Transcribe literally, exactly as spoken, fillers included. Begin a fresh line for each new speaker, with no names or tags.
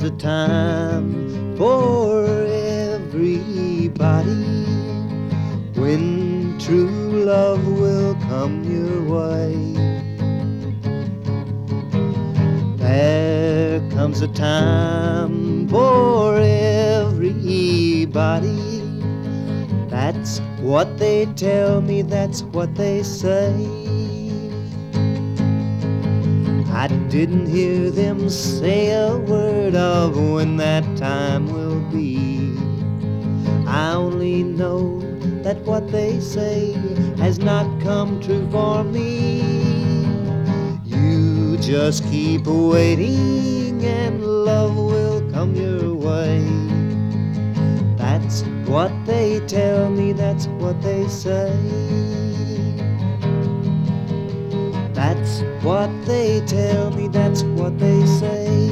a time for everybody when true love will come your way. There comes a time for everybody. That's what they tell me, that's what they say. I didn't hear them say a word of when that time will be. I only know that what they say has not come true for me. You just keep waiting and love will come your way. That's what they tell me, that's what they say. That's what they tell me, that's what they say.